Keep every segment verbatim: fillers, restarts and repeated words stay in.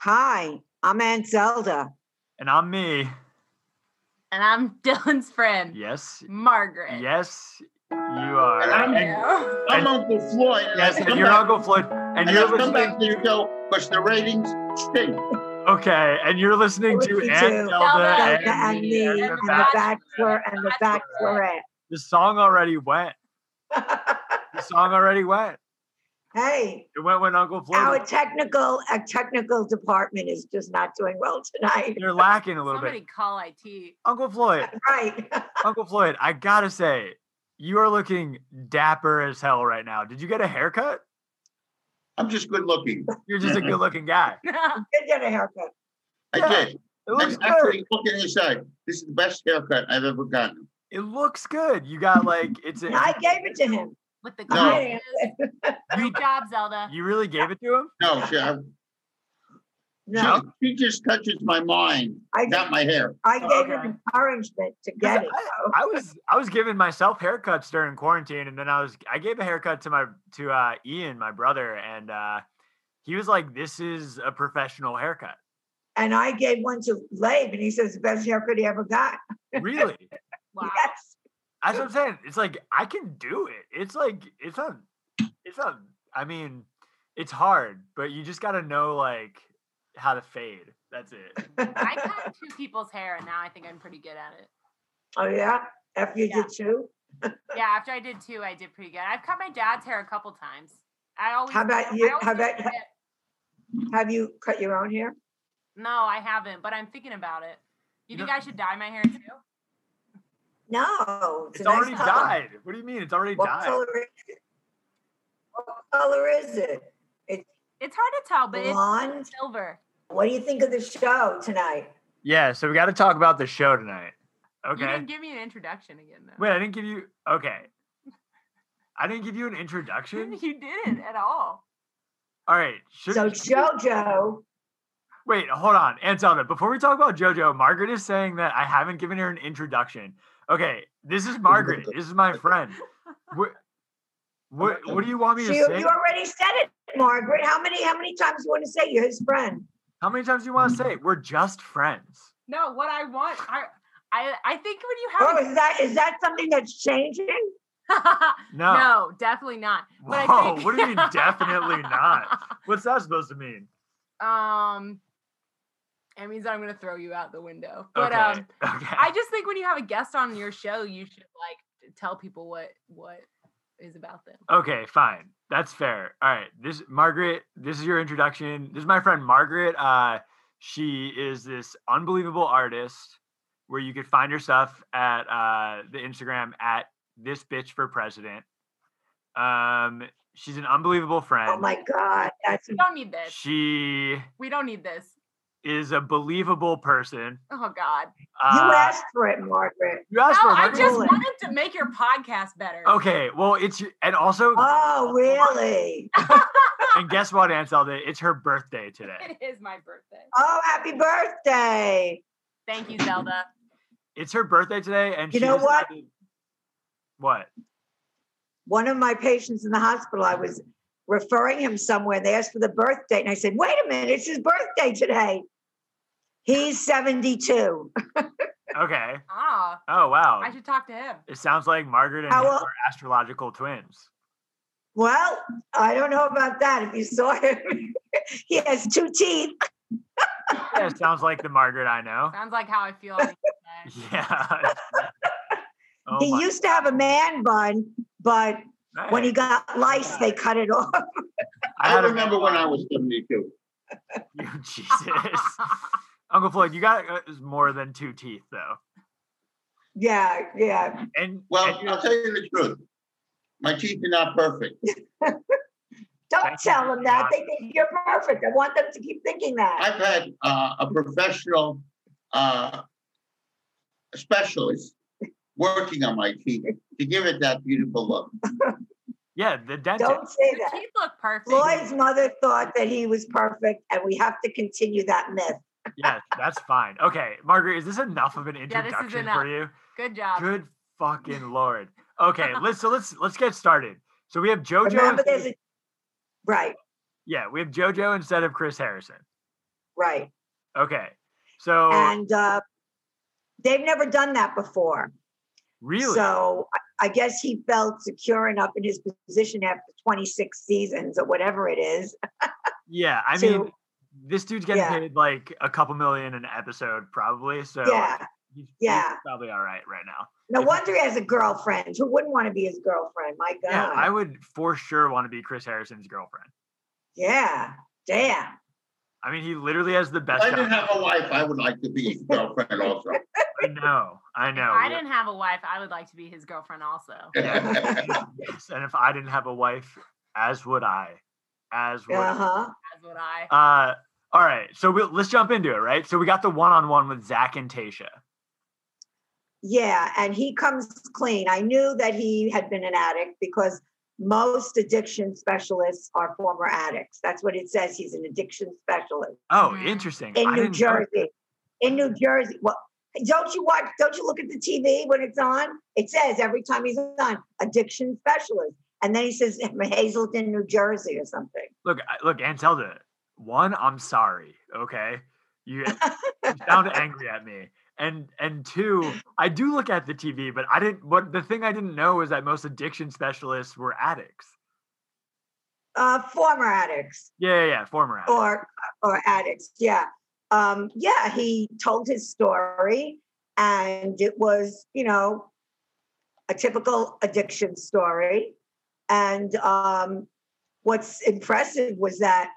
Hi, I'm Aunt Zelda. And I'm me. And I'm Dylan's friend. Yes. Margaret. Yes, you are. And I'm, and, I'm and, Uncle Floyd. Yes, and you're Uncle Floyd. And, and you're I come listening back to the show because the ratings stink. Okay, and you're listening to Listen Aunt to Zelda Zelda and, Zelda and me me and and the the Bachelor. Bachelor and the Bachelorette. The song already went. The song already went. Hey, It went when Uncle Floyd. our technical our technical department is just not doing well tonight. They're lacking a little Somebody bit. call I T. Uncle Floyd. Right. Uncle Floyd, I gotta say, you are looking dapper as hell right now. Did you get a haircut? I'm just good looking. You're just a good looking guy. You did get a haircut. I Yeah, did. It looks I'm good. actually looking inside. This is the best haircut I've ever gotten. It looks good. You got like it's a, I gave it to him. With the No. glasses. Great job, Zelda. you really gave it to him? No, she, I- No, she, she just touches my mind, I not my hair. I gave Okay. him encouragement to get it. I, I was I was giving myself haircuts during quarantine, and then I was I gave a haircut to my to uh, Ian, my brother, and uh, he was like, "This is a professional haircut." And I gave one to Labe, and he says the best haircut he ever got. Really? Wow. Yes. That's what I'm saying. It's like I can do it. It's like it's not. It's not. I mean, it's hard, but you just got to know like how to fade. That's it. I cut two people's hair, and now I think I'm pretty good at it. Oh yeah. After you Yeah. did two. Yeah, after I did two, I did pretty good. I've cut my dad's hair a couple times. I always. How about I you- always how do about- it. Have you cut your own hair? No, I haven't, but I'm thinking about it. You You think know- I should dye my hair too? No. It's a nice already color. dyed. What do you mean? It's already What dyed. color is it? What color is it? It's It's hard to tell, but blonde. it's silver. What do you think of the show tonight? Yeah. So we got to talk about the show tonight. You Okay. didn't give me an introduction again, though. Wait, I didn't give you. Okay. I didn't give you an introduction. You didn't at all. All right. Should, So JoJo, Wait, hold on. Aunt Zelda, before we talk about JoJo, Margaret is saying that I haven't given her an introduction. Okay, this is Margaret. This is my friend. What, what, what do you want me to she, say? you already said it, Margaret. How many how many times do you want to say you're his friend? How many times do you want to say it? We're just friends? No, what I want, I, I, I think when you have. Oh, is that is that something that's changing? No. No, definitely not. But I Whoa, think- what do you mean definitely not? What's that supposed to mean? Um, it means I'm gonna throw you out the window. But okay. um, okay. I just think when you have a guest on your show, you should like tell people what what is about them. Okay, fine. That's fair. All right. This Margaret, this is your introduction. This is my friend Margaret. Uh, she is this unbelievable artist where you could find her stuff at uh, the Instagram at this bitch for president. Um, she's an unbelievable friend. Oh my God, that's We don't need this. She We don't need this. is a believable person. Oh God. you Uh, asked for it, Margaret. you asked No, for it, I Margaret. just Margaret. wanted to make your podcast better. Okay, well, it's and also, Oh, really? and guess what, Aunt Zelda? It's her birthday today. It is my birthday. Oh, happy birthday! Thank you, Zelda. It's her birthday today, and You she know what? decided- What? One of my patients in the hospital, I was referring him somewhere. They asked for the birth date, and I said, "Wait a minute, it's his birthday today." He's seventy-two. Okay. Ah, Oh wow. I should talk to him. It sounds like Margaret and How him old- are astrological twins. Well, I don't know about that. If you saw him, he has two teeth. Yeah, it sounds like the Margaret I know. Sounds like how I feel. on the inside. Yeah. Oh he my used to have a man bun, but God. when he got lice, they cut it off. I had a- remember when I was seventy-two. You Jesus. Uncle Floyd, you got uh, more than two teeth though. Yeah, yeah. And Well, and you- I'll tell you the truth. My teeth are not perfect. Don't Thank you tell for them being that. honest. They think you're perfect. I want them to keep thinking that. I've had uh, a professional uh, specialist working on my teeth to give it that beautiful look. yeah, the dentist. Don't say Your that. teeth look perfect. Floyd's mother thought that he was perfect, and we have to continue that myth. Yes, that's fine. Okay, Margaret, is this enough of an this is introduction enough. for you? Good job. Good fucking lord. Okay, let's so let's let's get started. So we have JoJo. Remember, instead there's of- a right. yeah, we have JoJo instead of Chris Harrison. right. Okay. So And uh, they've never done that before. really? So I- I guess he felt secure enough in his position after twenty-six seasons or whatever it is. Yeah, I to- mean, this dude's getting Yeah. paid like a couple million an episode, probably. So Yeah, he's, yeah. he's probably all right right now. No If- wonder he has a girlfriend. Who wouldn't want to be his girlfriend? My God. Yeah, I would for sure want to be Chris Harrison's girlfriend. Yeah. Damn. I mean, he literally has the If best. I didn't job. have a wife, I would like to be his girlfriend also. I know, I If know. I didn't have a wife, I would like to be his girlfriend also. Yes, and if I didn't have a wife, as would I. As would. Uh huh. That's what I. Uh, all right, so we'll, let's jump into it, right? So we got the one-on-one with Zach and Tasha. Yeah, and he comes clean. I knew that he had been an addict because most addiction specialists are former addicts. That's what it says. He's an addiction specialist Oh, Mhm. interesting. in I New didn't know- Jersey. In New Jersey. Well, don't you watch? Don't you look at the T V when it's on? It says every time he's on, addiction specialist, and then he says Hazelton, New Jersey, or something. Look, I- look, Antelda. One, I'm sorry. Okay, you, you sound angry at me, and and two, I do look at the T V, but I didn't. What the thing I didn't know is that most addiction specialists were addicts. Uh, former addicts. Yeah, yeah, yeah former addicts. or or addicts. Yeah, um, yeah. He told his story, and it was, you know, a typical addiction story. And um, what's impressive was that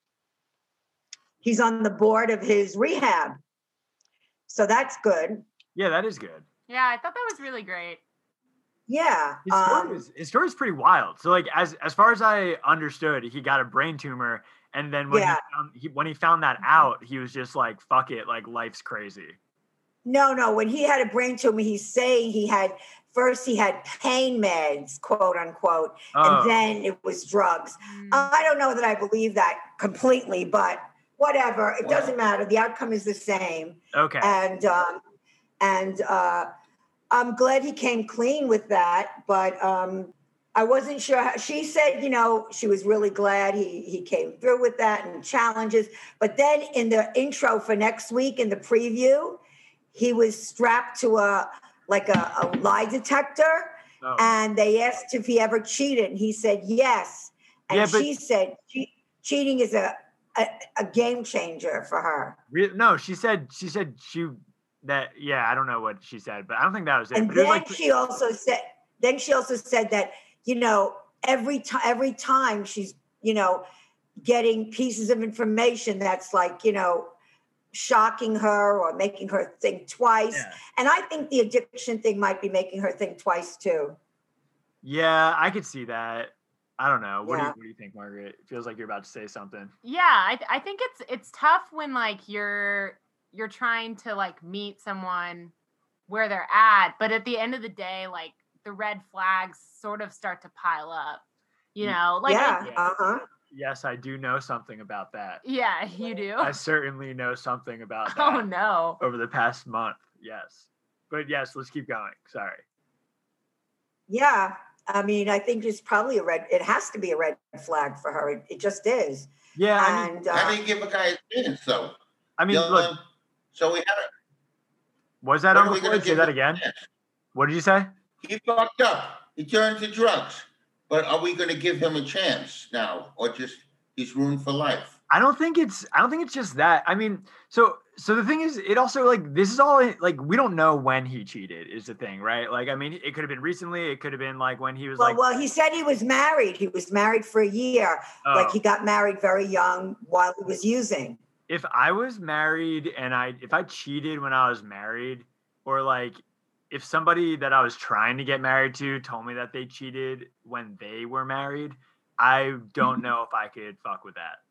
he's on the board of his rehab, so that's good. Yeah, that is good. Yeah, I thought that was really great. Yeah, His story, um, is, his story is pretty wild. So, like, as as far as I understood, he got a brain tumor, and then when Yeah. he, found, he when he found that out, he was just like, "Fuck it, like life's crazy." no, no. When he had a brain tumor, he's saying he had first he had pain meds, quote unquote, Oh, and then it was drugs. Mm. I don't know that I believe that completely, but whatever. It Wow. doesn't matter. The outcome is the same. okay. And um, and uh, I'm glad he came clean with that. But um, I wasn't sure. How, she said, you know, she was really glad he he came through with that and challenges. But then in the intro for next week, in the preview, he was strapped to a like a, a lie detector. Oh. And they asked if he ever cheated, and he said yes. And Yeah, but- she said che- cheating is a, a a game changer for her. Re- no, she said she said she that yeah, I don't know what she said, but I don't think that was it. And But it was then like she also said, then she also said that, you know, every time every time she's, you know, getting pieces of information that's like, you know, shocking her or making her think twice. yeah. And I think the addiction thing might be making her think twice too. yeah, I could see that. I don't know. What do you Yeah. what do you think, Margaret? It feels like you're about to say something. Yeah, I, th- I think it's it's tough when like you're you're trying to like meet someone where they're at, but at the end of the day, like the red flags sort of start to pile up. You know, like yeah. it- Uh-huh. Yes, I do know something about that. yeah, you do. I certainly know something about that Oh no. over the past month. Yes. But yes, let's keep going. Sorry. Yeah. I mean, I think it's probably a red, it has to be a red flag for her. It, it just is. Yeah, I mean, And How uh, do you give a guy a chance, though? I mean, You know, look, so we had a, was that when on are we gonna record? Say give that him a again. chance? What did you say? He fucked up. He turned to drugs. But are we going to give him a chance now, or just he's ruined for life? I don't think it's I don't think it's just that. I mean, so so the thing is, it also like this is all like we don't know when he cheated is the thing, right? Like, I mean, it could have been recently, it could have been like when he was well, like well, he said he was married. He was married for a year. oh, Like he got married very young while he was using. if I was married and I if I cheated when I was married, or like if somebody that I was trying to get married to told me that they cheated when they were married, I don't know if I could fuck with that.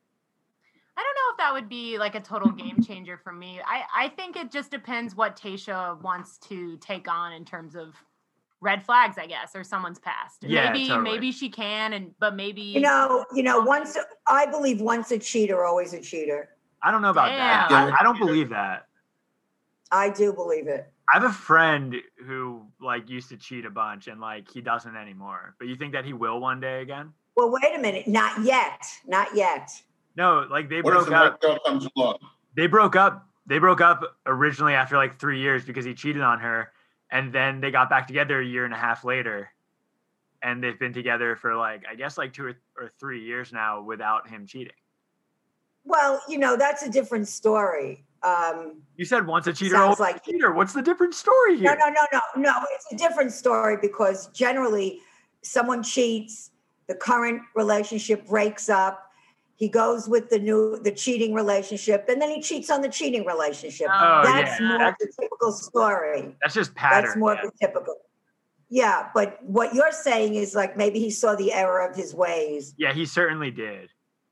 I don't know if that would be like a total game changer for me. I, I think it just depends what Tasha wants to take on in terms of red flags, I guess, or someone's past. And Yeah, maybe totally. maybe she can, and but maybe You know, you know, once I believe once a cheater, always a cheater. I don't know about that. Damn. I, I don't believe that. I do believe it. I have a friend who like used to cheat a bunch and like he doesn't anymore. But you think that he will one day again? Well, wait a minute. Not yet. Not yet. No, like they What if broke the right up. girl comes along? They broke up. They broke up originally after like three years because he cheated on her, and then they got back together a year and a half later, and they've been together for like I guess like two or, or three years now without him cheating. Well, you know, that's a different story. Um, You said once a cheater, Sounds always like- a cheater. What's the different story no, here? no, no, no, no. It's a different story because generally someone cheats, the current relationship breaks up, he goes with the new, the cheating relationship, and then he cheats on the cheating relationship. Oh, That's yeah. more the typical story. That's just pattern. That's more yeah. the typical. Yeah, but what you're saying is like maybe he saw the error of his ways. Yeah, he certainly did.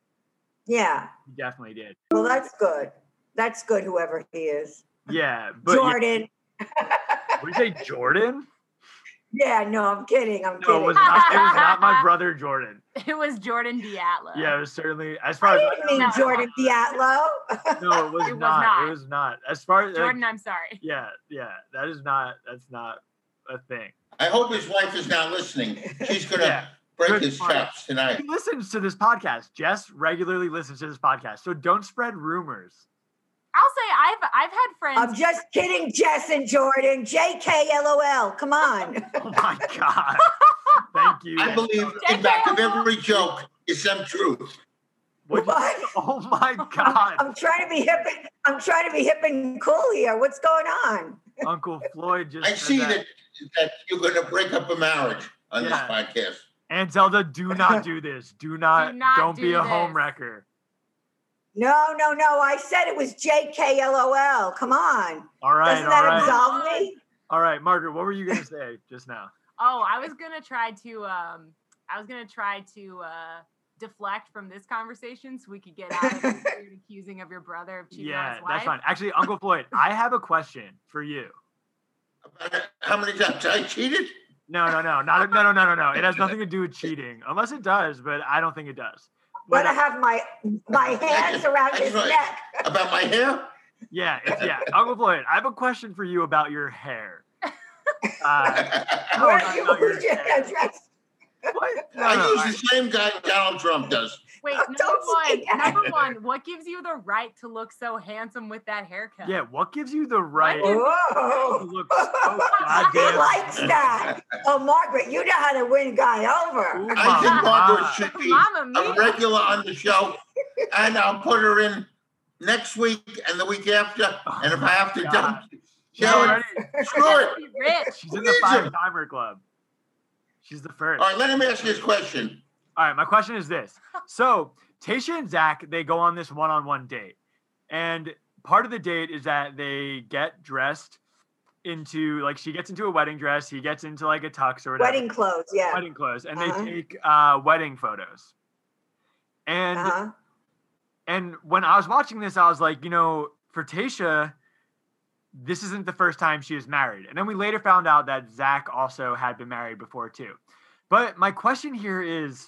Yeah. He definitely did. Well, that's good. That's good, whoever he is. Yeah, but yeah, Jordan. what did you say, Jordan? Yeah, no, I'm kidding. I'm No, kidding. it was not. It was not my brother Jordan. It was Jordan Diatlo. Yeah, it was certainly as far I as didn't mean No. Jordan Diatlo. no, it was, It was not. not. It was not. As far as like, Jordan, I'm sorry. yeah, yeah, that is not. That's not a thing. I hope his wife is not listening. She's gonna Yeah. break Good his point. chops tonight. He listens to this podcast. Jess regularly listens to this podcast, so don't spread rumors. I'll say I've I've had friends. I'm just kidding, Jess and Jordan. J K L O L. Come on. Oh my god! Thank you. I believe in back of every joke is some truth. What- What? Oh my god! I'm trying to be hip. And, I'm trying to be hip and cool here. What's going on? Uncle Floyd just. I said see that. that that you're gonna break up a marriage on Yeah. this podcast. And Zelda, do not do this. Do not. Do not don't do be a this. home wrecker. No, no, no. I said it was J K L O L. Come on. All right. Doesn't all that right. absolve me? All right, Margaret. What were you gonna say just now? Oh, I was gonna try to um I was gonna try to uh deflect from this conversation so we could get out of the weird accusing of your brother of cheating on Yeah, his wife. that's fine. Actually, Uncle Floyd, I have a question for you. About how many times I cheated? No, no, no, not no, no, no, no, no. It has nothing to do with cheating, unless it does, but I don't think it does. But, But I uh, have my my hands around his That's right. neck. About my hair? yeah, it's, yeah, Uncle Floyd, I have a question for you about your hair. Uh, no, Where no, you no, your who's your hair. address? What? No, I no, use I- the same guy Donald Trump does. Wait, Oh, number don't one, say that. number one, what gives you the right to look so handsome with that haircut? yeah, what gives you the right gives- to Whoa. look so He goddamn? likes that. Oh, Margaret, you know how to win guy over. Ooh, I think Margaret mama. should be Mama a mia. regular on the show, and I'll put her in next week and the week after. And if I have to God. dump, She's Sharon, already, screw it. Be rich. she's in the Needs five him. timer club. She's the first. All right, let him ask his question. All right, my question is this. So Tayshia and Zach, they go on this one-on-one date. And part of the date is that they get dressed into, like, she gets into a wedding dress. He gets into, like, a tux or whatever. Wedding clothes, yeah. Wedding clothes. And Uh-huh. they take uh, wedding photos. And Uh-huh. and when I was watching this, I was like, you know, for Tayshia, this isn't the first time she was married. And then we later found out that Zach also had been married before too. But my question here is,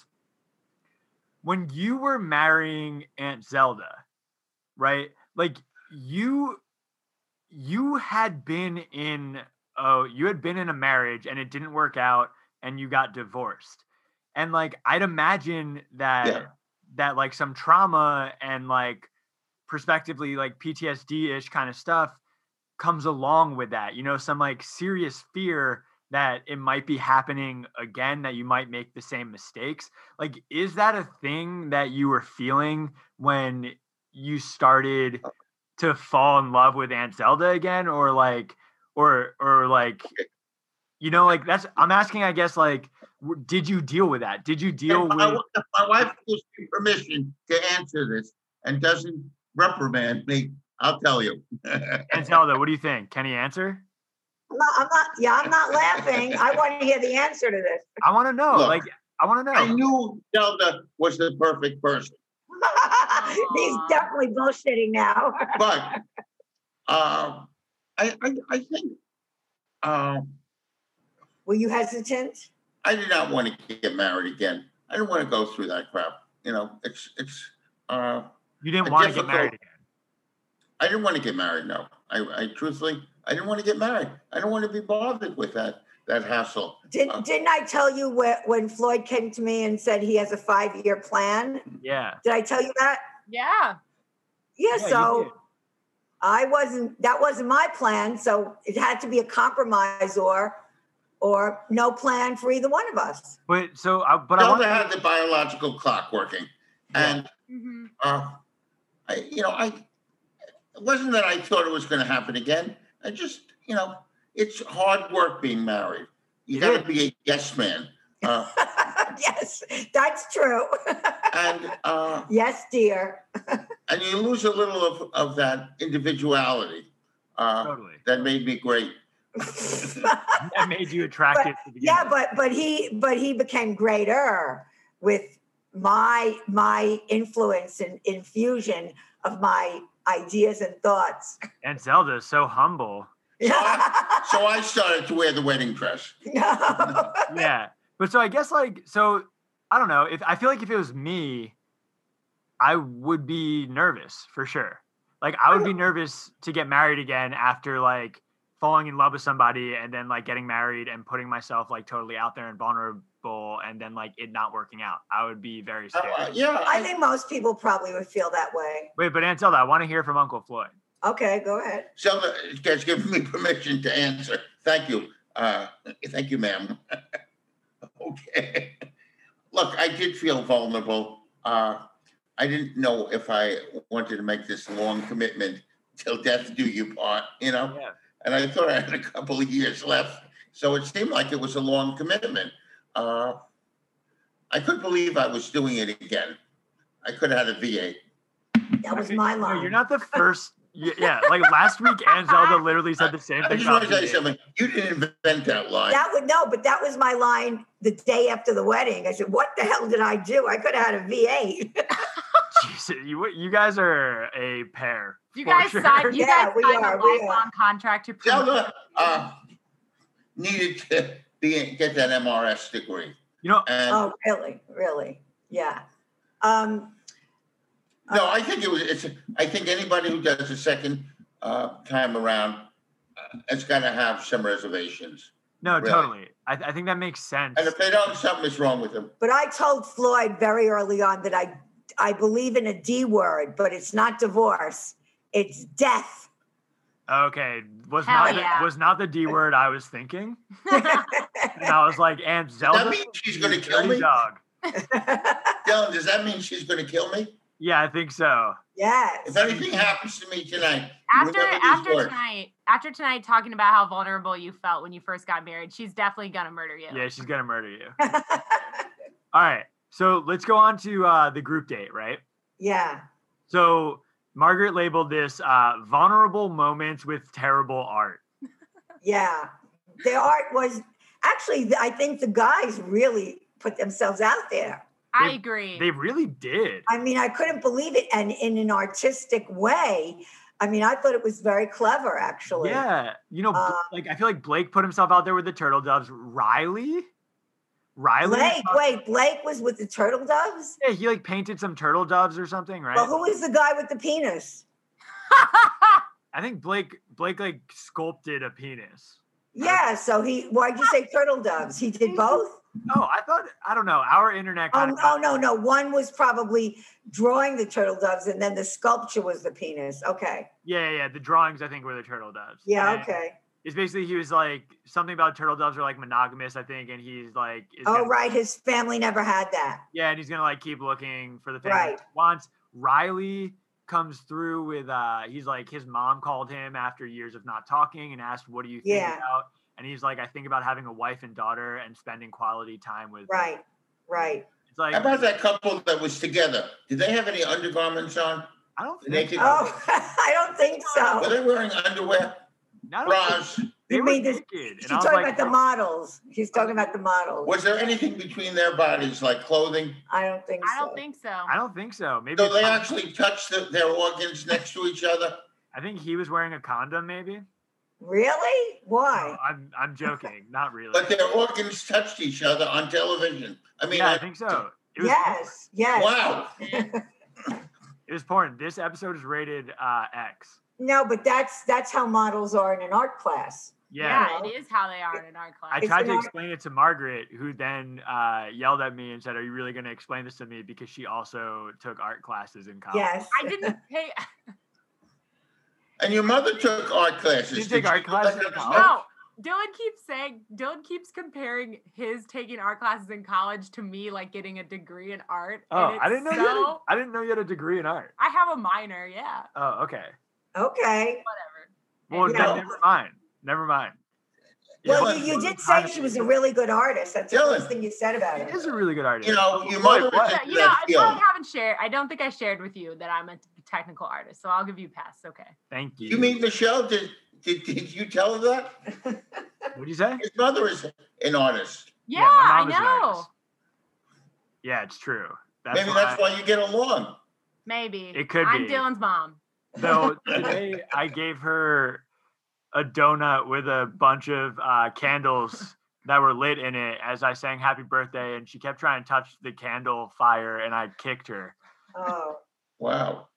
when you were marrying Aunt Zelda, right? Like you, you had been in, oh, you had been in a marriage and it didn't work out and you got divorced. And like, I'd imagine that, Yeah. that like some trauma and like prospectively like P T S D-ish kind of stuff comes along with that, you know, some like serious fear that it might be happening again, that you might make the same mistakes. Like, is that a thing that you were feeling when you started to fall in love with Aunt Zelda again? Or like, or, or like, you know, like that's, I'm asking, I guess, like, w- did you deal with that? Did you deal If my, with, if my wife gives me permission to answer this and doesn't reprimand me, I'll tell you. Aunt Zelda, what do you think? Can he answer? I'm not, I'm not, yeah, I'm not laughing. I want to hear the answer to this. I want to know. Look, like, I want to know. I knew Zelda was the perfect person, He's Aw. definitely bullshitting now. but um, I, I, I think um, Were you hesitant? I did not want to get married again. I didn't want to go through that crap. You know, it's it's. Uh, You didn't a want to get difficult- married again. I didn't want to get married. No, I, I truthfully, I didn't want to get married. I don't want to be bothered with that that hassle. Did, Uh, didn't I tell you wh- when Floyd came to me and said he has a five-year plan? Yeah. Did I tell you that? Yeah. Yeah, Yeah, you so did. I wasn't, that wasn't my plan. So it had to be a compromise or, or no plan for either one of us. But so, I, but I want Zelda had the biological clock working, Yeah. and hmm uh, I, you know, I it wasn't that I thought it was going to happen again. I just, you know, it's hard work being married. You It got is. to be a yes man, uh, Yes, that's true. and uh, Yes, dear. and you lose a little of, of that individuality uh, totally that made me great. that made you attractive to begin Yeah, with. but but he but he became greater with my my influence and infusion of my ideas and thoughts. And Zelda is so humble. So I, so I started to wear the wedding dress. No. Yeah. But so I guess like so I don't know. If I feel like if it was me, I would be nervous for sure. Like I would be nervous to get married again after like falling in love with somebody and then like getting married and putting myself like totally out there and vulnerable and then like it not working out. I would be very Uh, scared. uh, yeah, I I, think most people probably would feel that way. Wait, but Aunt Zelda, I want to hear from Uncle Floyd. Okay, go ahead. Zelda has given me permission to answer. Thank you. Uh, thank you, ma'am. Okay. Look, I did feel vulnerable. Uh, I didn't know if I wanted to make this long commitment till death do you part, you know? Yeah. And I thought I had a couple of years left. So it seemed like it was a long commitment. Uh, I couldn't believe I was doing it again. I could have had a V A. That was my No, line. you're not the first. y- Yeah, like last week, Aunt Zelda literally said the same I thing. just want to about tell you me. something. You didn't invent that line. That would no, but that was my line the day after the wedding. I said, "What the hell did I do? I could have had a V A." Jesus, you you guys are a pair. You for guys sure. signed. You Yeah, guys we signed are, a we lifelong are. contract to prove. Zelda uh, needed to be get that M R S degree, You know, and Oh, really? Really? Yeah. Um, no, I think it was. It's. I think anybody who does a second uh, time around uh, has got to have some reservations. no, Really? totally. I, I think that makes sense. And if they don't, something is wrong with them. but I told Floyd very early on that I I believe in a D word, but it's not divorce. It's death. Okay, was Hell not the, yeah. was not the D word I was thinking, and I was like, Aunt Does Zelda, that mean she's going to you kill dirty me? dog. Dylan, does that mean she's going to kill me? Yeah, I think so. Yes. If anything happens to me tonight, after remember these after words. tonight, after tonight, talking about how vulnerable you felt when you first got married, she's definitely gonna murder you. Yeah, she's gonna murder you. All right, so let's go on to uh, the group date, right? Yeah. So Margaret labeled this uh, vulnerable moments with terrible art. Yeah. The art was actually, I think the guys really put themselves out there. I They- agree. They really did. I mean, I couldn't believe it. And in an artistic way, I mean, I thought it was very clever, actually. Yeah, you know, Uh, like I feel like Blake put himself out there with the turtle doves. Riley, Riley, Blake, wait, Blake was with the turtle doves? yeah, he like painted some turtle doves or something, right? Well, who was the guy with the penis? I think Blake Blake like sculpted a penis. Yeah, so he, why'd you say turtle doves? He did both? Oh, I thought I don't know. Our internet. Kind Oh, of oh, no, no. One was probably drawing the turtle doves, and then the sculpture was the penis. Okay. Yeah, yeah, yeah. The drawings I think were the turtle doves. Yeah, And okay. It's basically he was like something about turtle doves are like monogamous, I think, and he's like, is Oh, gonna- right. His family never had that. yeah, and he's gonna like keep looking for the thing he Right. wants. Riley comes through with uh he's like his mom called him after years of not talking and asked, what do you think Yeah. about? And he's like, I think about having a wife and daughter and spending quality time with them." Right, right. It's like How about that couple that was together? Did they have any undergarments on? I don't Did think they so. Oh, I don't think Were so. they wearing underwear, I don't think- bras? they You were mean this- naked. She's And I was talking like, about the models. He's talking about the models. Was there anything between their bodies, like clothing? I don't think I so. don't think so. I don't think so. Maybe So it's they not- actually touched the, their organs next to each other? I think he was wearing a condom, maybe. Really? Why? No, I'm I'm joking, not really. But their organs touched each other on television. I mean, yeah, I I- think so. It was Yes, yes. wow. it was porn. This episode is rated uh, X. No, but that's that's how models are in an art class. Yeah. Yeah, it is how they are in art I class. It's tried to not- explain it to Margaret, who then uh, yelled at me and said, "Are you really going to explain this to me?" Because she also took art classes in college. Yes. I didn't pay. And your mother took art classes. Did you Did take art let classes her in know? college? No, Dylan keeps saying, Dylan keeps comparing his taking art classes in college to me like getting a degree in art. Oh, and I it's didn't know you had a, so- I didn't know you had a degree in art. I have a minor, yeah. Oh, okay. Okay. Whatever. Well, Yeah. then never mind. Never mind. Well, Yeah. you, you did say she was a really good artist. That's the Dylan. first thing you said about She her. is a really good artist. You know, Oh, your wait, mother what? is Yeah, a- you know, I field. probably haven't shared. I don't think I shared with you that I'm a technical artist, so I'll give you a pass. Okay. Thank you. You mean Michelle? Did, did did you tell her that? What'd you say? His mother is an artist. Yeah, Yeah, my I mom is an know. artist. Yeah, it's true. That's Maybe why, that's why you get along. Maybe. It could I'm be. Dylan's mom. Though today I gave her a donut with a bunch of uh, candles that were lit in it as I sang happy birthday, and she kept trying to touch the candle fire, and I kicked her Oh, Wow.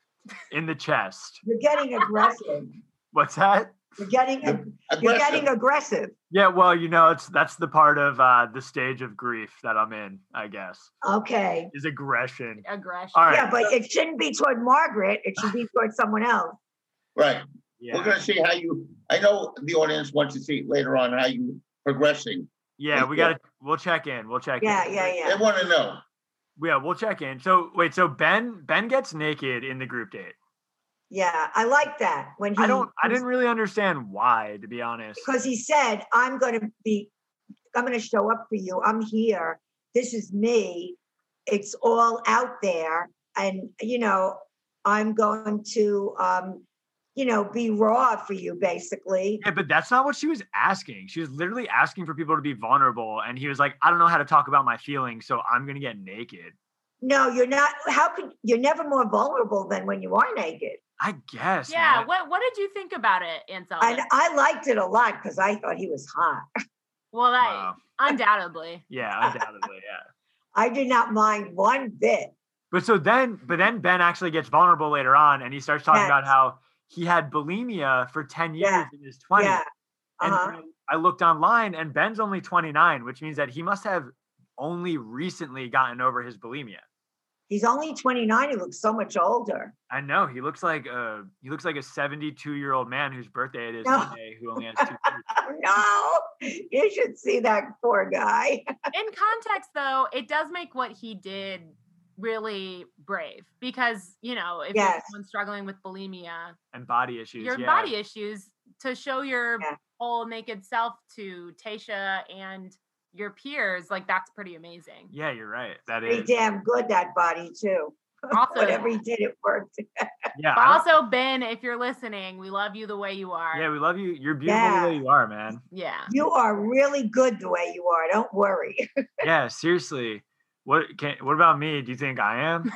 in the chest. you're getting aggressive. What's that? You're getting You're you're aggressive. getting aggressive. Yeah, well, you know, it's that's the part of uh, the stage of grief that I'm in, I guess, Okay. is aggression. Aggression. All right. Yeah, but it shouldn't be toward Margaret. It should be toward someone else. Right. Yeah, We're gonna see how you. I know the audience wants to see later on how you progressing. yeah, we got to. We'll check in. We'll check Yeah, in. yeah, They yeah. want to know. Yeah, we'll check in. So wait, so Ben Ben gets naked in the group date. Yeah, I like that when he. I don't. I didn't really understand why, to be honest. because he said, "I'm going to be. I'm going to show up for you. I'm here. This is me. It's all out there, and you know, I'm going to, um, you know, be raw for you, basically." Yeah, but that's not what she was asking. She was literally asking for people to be vulnerable, and he was like, "I don't know how to talk about my feelings, so I'm gonna get naked." No, you're not. How could you're never more vulnerable than when you are naked? I guess. Yeah. man. What What did you think about it, Ansel? And I liked it a lot because I thought he was hot. Well, that Wow. undoubtedly. Yeah, undoubtedly, yeah. I did not mind one bit. But so then, but then Ben actually gets vulnerable later on, and he starts talking about Yes. how he had bulimia for ten years Yeah. in his twenties. Yeah. And Uh-huh. then I looked online, and Ben's only twenty-nine, which means that he must have only recently gotten over his bulimia. He's only twenty-nine. He looks so much older. I know he looks like a he looks like a seventy-two year old man whose birthday it is No. today, who only has two teeth. Oh, no, you should see that poor guy. In context, though, it does make what he did really brave because, you know, if Yes. you're someone struggling with bulimia, And body issues. your yeah. body issues, to show your Yeah. whole naked self to Tasha and your peers, like that's pretty amazing. Yeah, you're right. That Pretty is. damn good, that body, too. Also, Whatever he did, it worked. Yeah. but I don't- also, Ben, if you're listening, we love you the way you are. yeah, we love you. You're beautiful Yeah. the way you are, man. Yeah. You are really good the way you are. Don't worry. Yeah, seriously. What can? What about me? Do you think I am?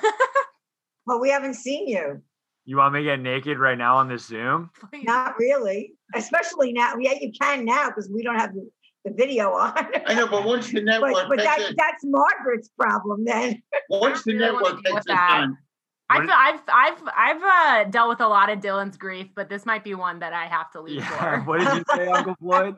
Well, we haven't seen you. You want me to get naked right now on this Zoom? Please. Not really. Especially now. Yeah, you can now because we don't have the, the video on. I know, but once the network But, but takes that, it, that's Margaret's problem then. once the I really wanna network deal takes with us that. on, I What- feel I've I've I've uh, dealt with a lot of Dylan's grief, but this might be one that I have to leave Yeah. for. What did you say, Uncle Floyd?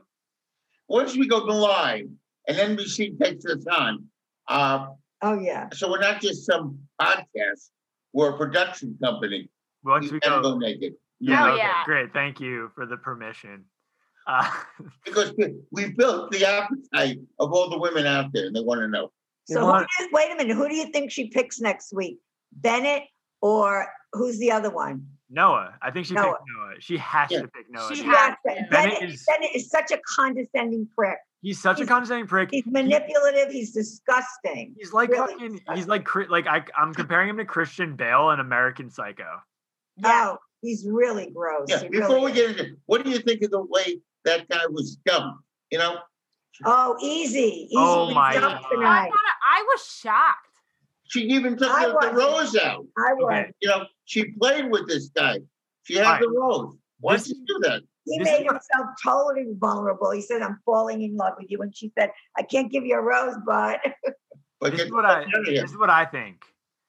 once we go live and N B C takes us on, uh, Oh, yeah. so we're not just some podcast, we're a production company. Once We we can go. go naked. Yeah. Oh, Okay, yeah. great. Thank you for the permission. Uh, Because we, we built the appetite of all the women out there and they want to know. You So who want- do you- wait a minute. Who do you think she picks next week? Bennett or who's the other one? Noah. I think she Noah. picked Noah. She has Yeah. to pick Noah. She dude. has- Yes, to. Bennett, Bennett is- Bennett is such a condescending prick. He's such a he's- condescending prick. He's He- manipulative. He's disgusting. He's like Really fucking. He's disgusting. like Chri- like I. I'm comparing him to Christian Bale in American Psycho. Yeah. Oh, he's really gross. Yeah, He before really we is. get into, what do you think of the way that guy was dumped? You know, Oh, easy. Easy. Oh was my dumped God. I, tonight. thought I, I was shocked. she even took I the, the wasn't. rose out. I was. Okay. You know, she played with this guy. She had Right. the rose. Why This did you do that? He This is made what- himself totally vulnerable. He said, "I'm falling in love with you," and she said, "I can't give you a rose, but." But This get is the what fuck I. out of here. This is what I think.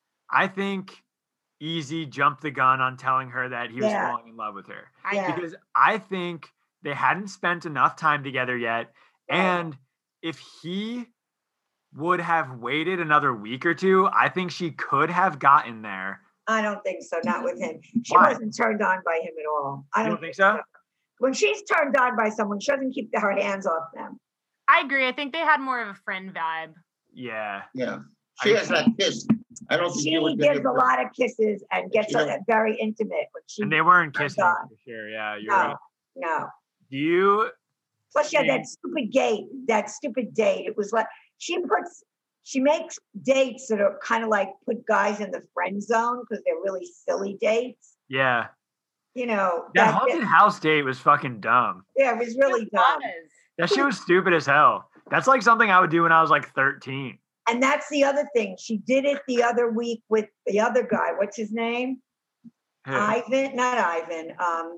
I think Easy jumped the gun on telling her that he was Yeah. falling in love with her. I Yeah. Because I think they hadn't spent enough time together yet. Right. And if he would have waited another week or two, I think she could have gotten there. I don't think so. Not with him. She Why? wasn't turned on by him at all. I You don't, don't think so? When she's turned on by someone, she doesn't keep her hands off them. I agree. I think they had more of a friend vibe. Yeah. Yeah. She I- has that kiss. I don't think She you would gives give a her- lot of kisses and gets Yeah. uh, very intimate when she. And they weren't Oh, kissing God. for sure. Yeah, you're no, right. no. Do you Plus, she had Yeah. that stupid date. That stupid date. It was like she puts. She makes dates that are kind of like put guys in the friend zone because they're really silly dates. yeah. You know. That that- haunted house date was fucking dumb. yeah, it was really It dumb. was. That shit was stupid as hell. That's like something I would do when I was like thirteen. And that's the other thing. She did it the other week with the other guy. What's his name? Who? Ivan, not Ivan. Um,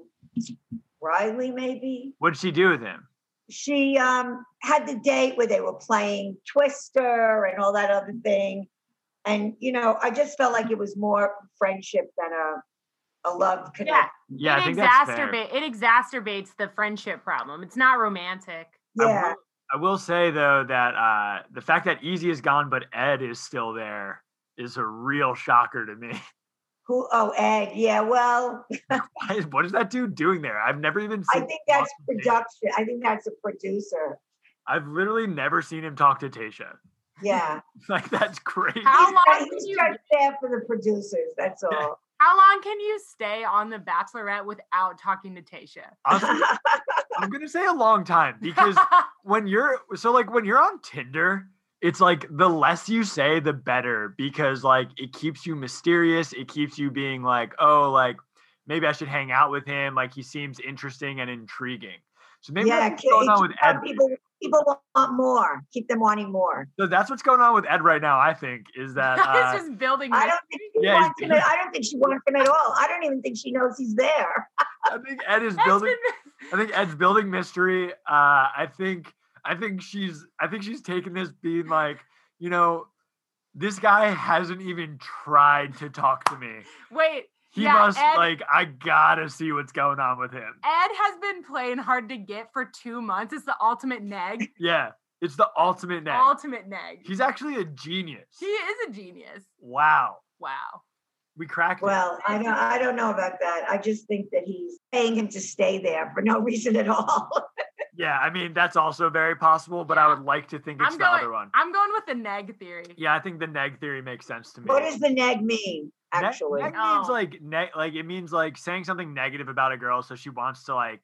Riley, maybe. What'd she do with him? She um had the date where they were playing Twister and all that other thing. And you know, I just felt like it was more friendship than a a love Yeah. connection. Yeah, I it think that's fair. exacerbate it exacerbates the friendship problem. It's not romantic. I Yeah. will, I will say though that uh, the fact that Easy is gone but Ed is still there is a real shocker to me. Who? Oh, Ed. Yeah. Well, Why is- what is that dude doing there? I've never even I seen. think him that's talk to Tasha. production. I think that's a producer. I've literally never seen him talk to Tasha. Yeah. Like that's crazy. How He's long got- can he's you just there for the producers. That's all. how long can you stay on The Bachelorette without talking to Tasha? Honestly, I'm gonna say a long time because when you're so like when you're on Tinder, it's like the less you say, the better because like it keeps you mysterious. It keeps you being like, oh, like maybe I should hang out with him. Like he seems interesting and intriguing. So maybe yeah. that's what's going on with keep- Ed. People, people want more. Keep them wanting more. So that's what's going on with Ed right now. I think is that It's uh, just building. I this- don't think she Yeah, wants he's- him. At, I don't think she wants him at all. I don't even think she knows he's there. I think Ed is That's building. been- I think Ed's building mystery. Uh, I think I think she's I think she's taking this being like, you know, this guy hasn't even tried to talk to me. Wait, He yeah, must Ed, like I gotta see what's going on with him. Ed has been playing hard to get for two months. It's the ultimate neg. Yeah, it's the ultimate neg. Ultimate neg. He's actually a genius. He is a genius. Wow, Wow. we cracked it. Well, I don't. I don't know about that. I just think that he's paying him to stay there for no reason at all. Yeah, I mean that's also very possible, but I Yeah. would like to think it's I'm the going. other one. I'm going with the neg theory. Yeah, I think the neg theory makes sense to me. What does the neg mean? Ne- Actually, neg means Oh. like ne- like it means like saying something negative about a girl, so she wants to like